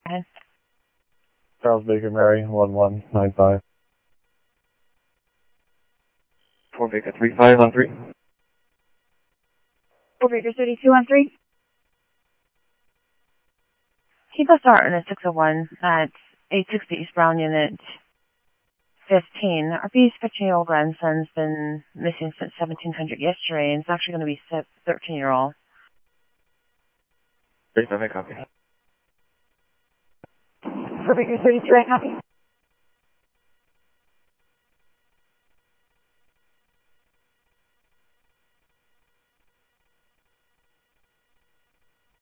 ahead. Charles Baker Mary, 1195. 4 Baker 3513. 4 Baker 3213. Keep us starting at 601 at 860 East Brown Unit 15. Our B's 15-year-old grandson's been missing since 1700 yesterday, and it's actually going to be 13-year-old. 35, copy. 4 Baker 33, copy.